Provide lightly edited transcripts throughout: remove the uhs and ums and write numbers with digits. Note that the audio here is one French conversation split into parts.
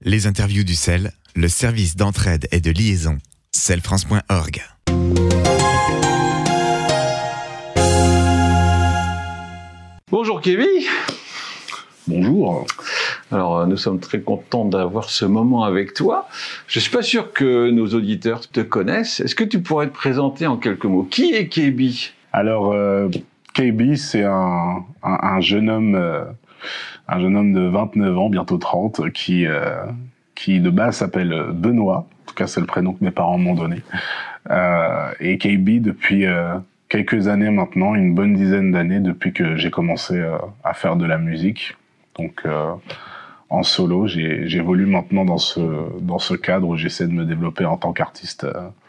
Les interviews du CEL, le service d'entraide et de liaison, celfrance.org. Bonjour Kevin. Bonjour. Alors nous sommes très contents d'avoir ce moment avec toi. Je suis pas sûr que nos auditeurs te connaissent. Est-ce que tu pourrais te présenter en quelques mots? Qui est KB? Alors KB, c'est un jeune homme de 29 ans, bientôt 30, qui de base s'appelle Benoît. En tout cas, c'est le prénom que mes parents m'ont donné. Et KB depuis quelques années maintenant, une bonne dizaine d'années depuis que j'ai commencé à faire de la musique. Donc en solo, j'évolue maintenant dans ce cadre où j'essaie de me développer en tant qu'artiste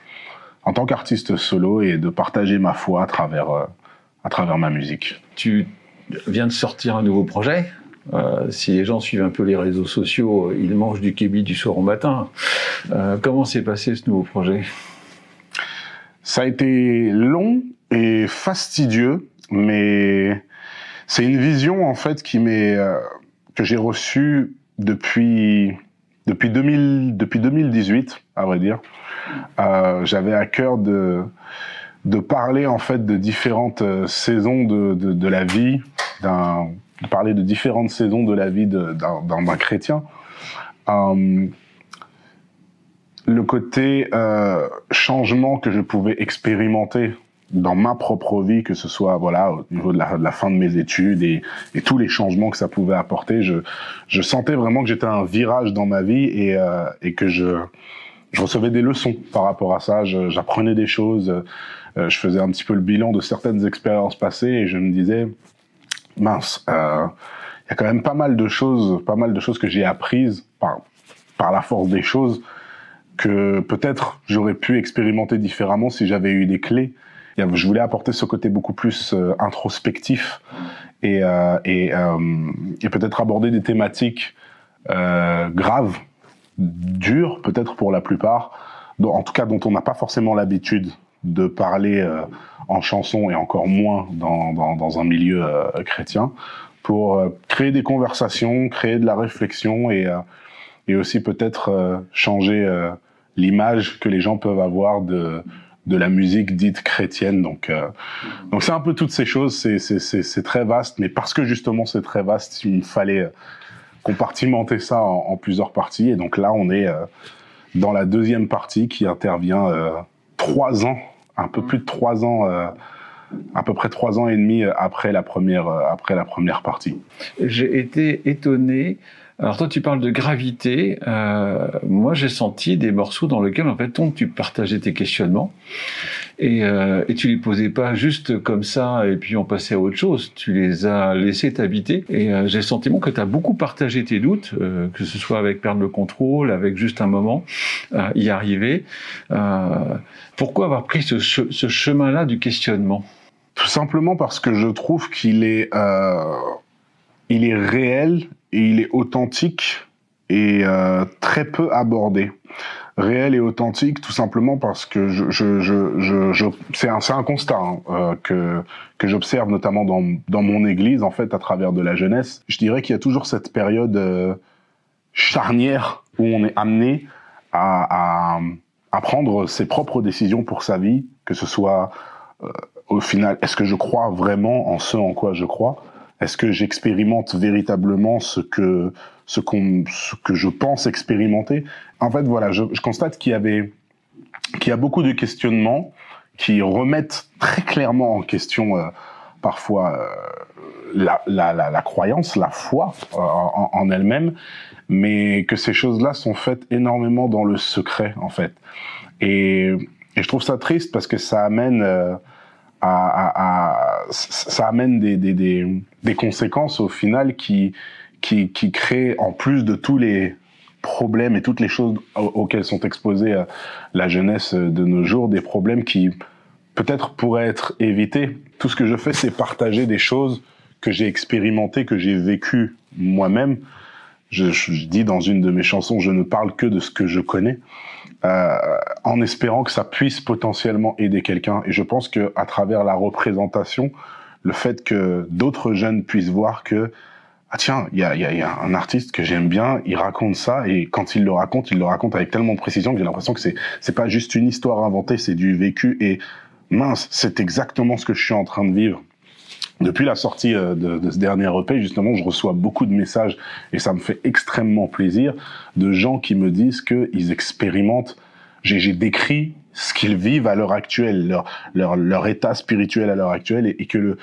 solo et de partager ma foi à travers ma musique. Tu viens de sortir un nouveau projet. Si les gens suivent un peu les réseaux sociaux, ils mangent du kébi du soir au matin. Comment s'est passé ce nouveau projet? Ça a été long et fastidieux, mais c'est une vision en fait que j'ai reçue depuis 2018, à vrai dire. J'avais à cœur de parler en fait de différentes saisons de la vie de parler de différentes saisons de la vie d'un chrétien. Le côté changement que je pouvais expérimenter dans ma propre vie, que ce soit au niveau de la fin de mes études et tous les changements que ça pouvait apporter, je sentais vraiment que j'étais à un virage dans ma vie et que je recevais des leçons par rapport à ça. J'apprenais des choses, je faisais un petit peu le bilan de certaines expériences passées et je me disais mince, il y a quand même pas mal de choses que j'ai apprises par la force des choses que peut-être j'aurais pu expérimenter différemment si j'avais eu des clés. Je voulais apporter ce côté beaucoup plus introspectif et peut-être aborder des thématiques graves, dures peut-être pour la plupart, en tout cas dont on n'a pas forcément l'habitude de parler en chanson et encore moins dans un milieu chrétien, pour créer des conversations, créer de la réflexion et aussi peut-être changer l'image que les gens peuvent avoir de la musique dite chrétienne. Donc c'est un peu toutes ces choses, c'est très vaste, mais parce que justement c'est très vaste, il me fallait compartimenter ça en plusieurs parties. Et donc là, on est dans la deuxième partie qui intervient 3 ans, un peu plus de 3 ans, à peu près 3 ans et demi après la première partie. J'ai été étonné. Alors toi, tu parles de gravité. Moi, j'ai senti des morceaux dans lesquels, en fait, tu partageais tes questionnements et tu les posais pas juste comme ça et puis on passait à autre chose. Tu les as laissés t'habiter et j'ai le sentiment que tu as beaucoup partagé tes doutes, que ce soit avec Perdre le contrôle, avec Juste un moment, y arriver. Pourquoi avoir pris ce chemin-là du questionnement? Tout simplement parce que je trouve qu'il est réel et il est authentique et très peu abordé. Réel et authentique, tout simplement parce que c'est un constat que j'observe notamment dans mon église, en fait, à travers de la jeunesse. Je dirais qu'il y a toujours cette période charnière où on est amené à prendre ses propres décisions pour sa vie, que ce soit au final, est-ce que je crois vraiment en ce en quoi je crois? Est-ce que j'expérimente véritablement ce que je pense expérimenter? En fait, voilà, je constate qu'il y a beaucoup de questionnements qui remettent très clairement en question parfois la croyance, la foi en elle-même, mais que ces choses-là sont faites énormément dans le secret, en fait. Et je trouve ça triste parce que ça amène ça amène des conséquences au final qui créent, en plus de tous les problèmes et toutes les choses auxquelles sont exposées la jeunesse de nos jours, des problèmes qui peut-être pourraient être évités. Tout ce que je fais, c'est partager des choses que j'ai expérimentées, que j'ai vécues moi-même. Je dis dans une de mes chansons, je ne parle que de ce que je connais, en espérant que ça puisse potentiellement aider quelqu'un. Et je pense que à travers la représentation, le fait que d'autres jeunes puissent voir que ah tiens, il y a un artiste que j'aime bien, il raconte ça, et quand il le raconte avec tellement de précision que j'ai l'impression que c'est pas juste une histoire inventée, c'est du vécu, et mince, c'est exactement ce que je suis en train de vivre. Depuis la sortie de ce dernier EP, justement, je reçois beaucoup de messages, et ça me fait extrêmement plaisir, de gens qui me disent qu'ils expérimentent. J'ai décrit ce qu'ils vivent à l'heure actuelle, leur état spirituel à l'heure actuelle, et que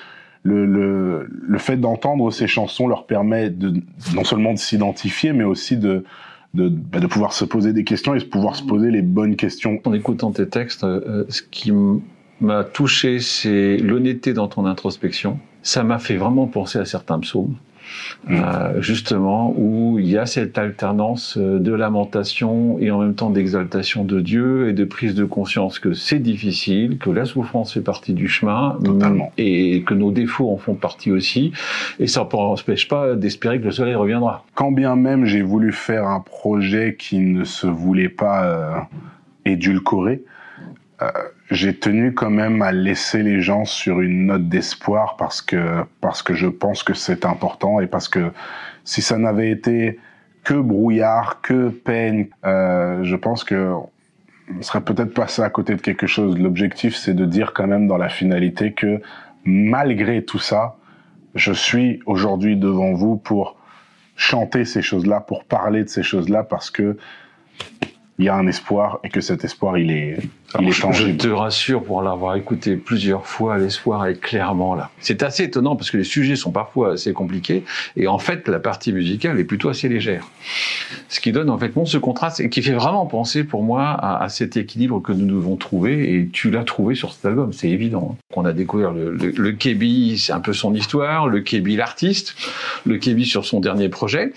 le fait d'entendre ces chansons leur permet non seulement de s'identifier, mais aussi de pouvoir se poser des questions et de pouvoir se poser les bonnes questions. En écoutant tes textes, ce qui m'a touché, c'est l'honnêteté dans ton introspection. Ça m'a fait vraiment penser à certains psaumes, justement, où il y a cette alternance de lamentation et en même temps d'exaltation de Dieu et de prise de conscience que c'est difficile, que la souffrance fait partie du chemin. Totalement. Et que nos défauts en font partie aussi. Et ça n'empêche pas d'espérer que le soleil reviendra. Quand bien même j'ai voulu faire un projet qui ne se voulait pas édulcoré, j'ai tenu quand même à laisser les gens sur une note d'espoir parce que je pense que c'est important, et parce que si ça n'avait été que brouillard, que peine, je pense que on serait peut-être passé à côté de quelque chose. L'objectif, c'est de dire quand même dans la finalité que malgré tout ça, je suis aujourd'hui devant vous pour chanter ces choses-là, pour parler de ces choses-là, parce que il y a un espoir, et que cet espoir, il est tangible. Je te rassure, pour l'avoir écouté plusieurs fois, l'espoir est clairement là. C'est assez étonnant parce que les sujets sont parfois assez compliqués, et en fait, la partie musicale est plutôt assez légère. Ce qui donne en fait ce contraste, et qui fait vraiment penser pour moi à cet équilibre que nous devons trouver, et tu l'as trouvé sur cet album, c'est évident. On a découvert le Kébi, c'est un peu son histoire, le Kébi l'artiste, le Kébi sur son dernier projet.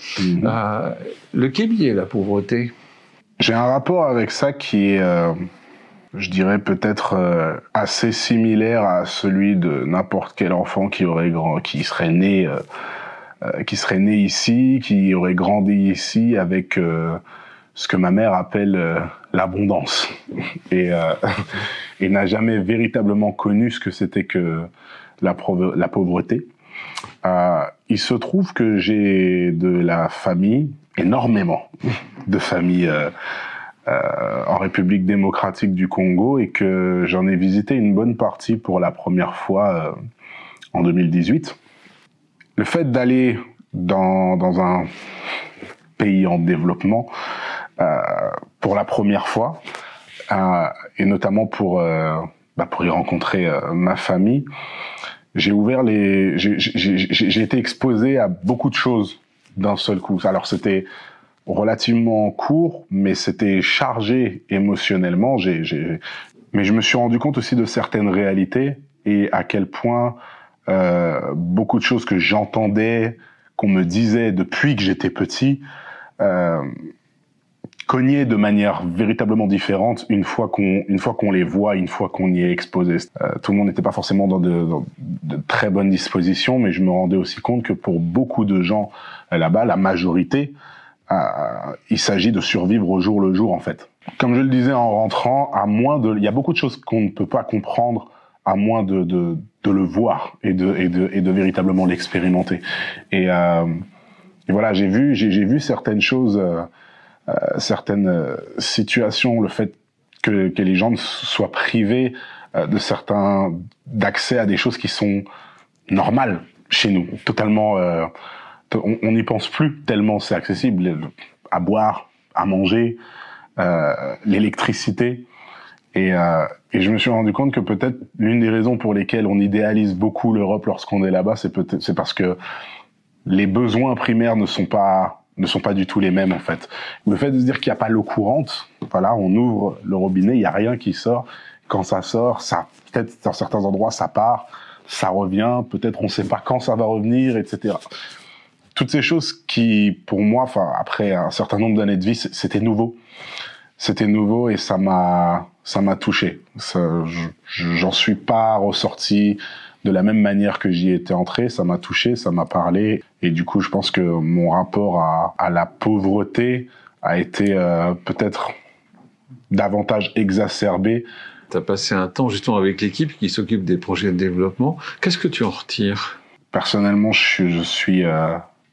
Le Kébi et la pauvreté. J'ai un rapport avec ça qui est, je dirais peut-être assez similaire à celui de n'importe quel enfant qui serait né ici, qui aurait grandi ici avec ce que ma mère appelle l'abondance, et n'a jamais véritablement connu ce que c'était que la pauvreté. Il se trouve que j'ai de la famille, énormément de familles en République démocratique du Congo, et que j'en ai visité une bonne partie pour la première fois en 2018. Le fait d'aller dans un pays en développement pour la première fois, et notamment pour y rencontrer ma famille, j'ai été exposé à beaucoup de choses d'un seul coup. Alors c'était relativement court, mais c'était chargé émotionnellement. Mais je me suis rendu compte aussi de certaines réalités, et à quel point beaucoup de choses que j'entendais, qu'on me disait depuis que j'étais petit, cognaient de manière véritablement différente une fois qu'on les voit, une fois qu'on y est exposé. Tout le monde n'était pas forcément dans de très bonnes dispositions, mais je me rendais aussi compte que pour beaucoup de gens là-bas, la majorité, il s'agit de survivre au jour le jour, en fait. Comme je le disais en rentrant, il y a beaucoup de choses qu'on ne peut pas comprendre à moins de le voir et de véritablement l'expérimenter. Et voilà, j'ai vu certaines choses, certaines situations, le fait que les gens soient privés d'accès à des choses qui sont normales chez nous, totalement. On n'y pense plus tellement c'est accessible, à boire, à manger, l'électricité. Et je me suis rendu compte que peut-être l'une des raisons pour lesquelles on idéalise beaucoup l'Europe lorsqu'on est là-bas, c'est parce que les besoins primaires ne sont pas du tout les mêmes, en fait. Le fait de se dire qu'il n'y a pas l'eau courante, voilà, on ouvre le robinet, il n'y a rien qui sort. Quand ça sort, peut-être dans certains endroits ça part, ça revient, peut-être on ne sait pas quand ça va revenir, etc. Toutes ces choses qui, pour moi, après un certain nombre d'années de vie, c'était nouveau. C'était nouveau, et ça m'a touché. J'en suis pas ressorti de la même manière que j'y étais entré. Ça m'a touché, ça m'a parlé, et du coup, je pense que mon rapport à la pauvreté a été peut-être davantage exacerbé. Tu as passé un temps justement avec l'équipe qui s'occupe des projets de développement. Qu'est-ce que tu en retires ? Personnellement, je suis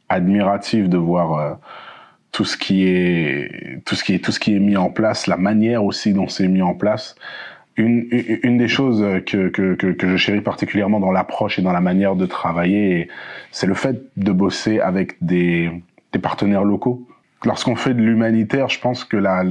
admiratif de voir tout ce qui est mis en place, la manière aussi dont c'est mis en place. Une des choses que je chéris particulièrement dans l'approche et dans la manière de travailler, c'est le fait de bosser avec des partenaires locaux. Lorsqu'on fait de l'humanitaire, je pense que la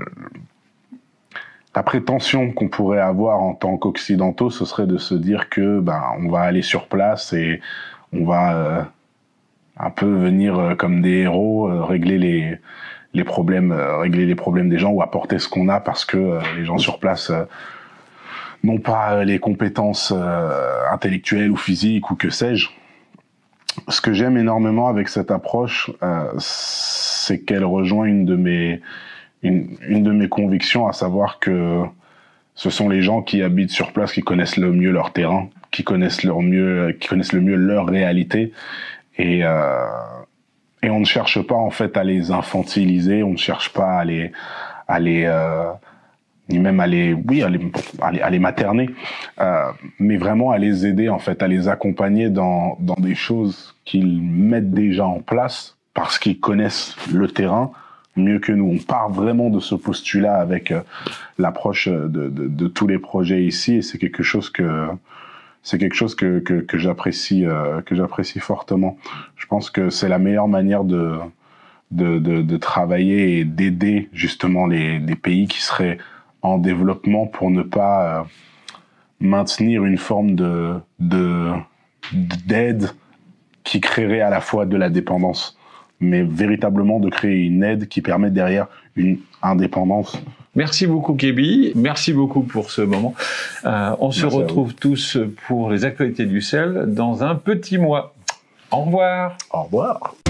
prétention qu'on pourrait avoir en tant qu'occidentaux, ce serait de se dire que on va aller sur place et on va un peu venir comme des héros, régler les problèmes des gens ou apporter ce qu'on a parce que les gens sur place n'ont pas les compétences intellectuelles ou physiques ou que sais-je. Ce que j'aime énormément avec cette approche, c'est qu'elle rejoint une de mes convictions, à savoir que ce sont les gens qui habitent sur place qui connaissent le mieux leur terrain, qui connaissent le mieux leur réalité. Et on ne cherche pas en fait à les infantiliser, on ne cherche pas à les materner, mais vraiment à les aider en fait, à les accompagner dans des choses qu'ils mettent déjà en place parce qu'ils connaissent le terrain mieux que nous. On part vraiment de ce postulat avec l'approche de tous les projets ici, et c'est quelque chose que j'apprécie fortement. Je pense que c'est la meilleure manière de travailler et d'aider justement les pays qui seraient en développement pour ne pas maintenir une forme d'aide qui créerait à la fois de la dépendance, mais véritablement de créer une aide qui permet derrière une indépendance. Merci beaucoup Kébi, merci beaucoup pour ce moment. On se retrouve tous pour les actualités du sel dans un petit mois. Au revoir. Au revoir.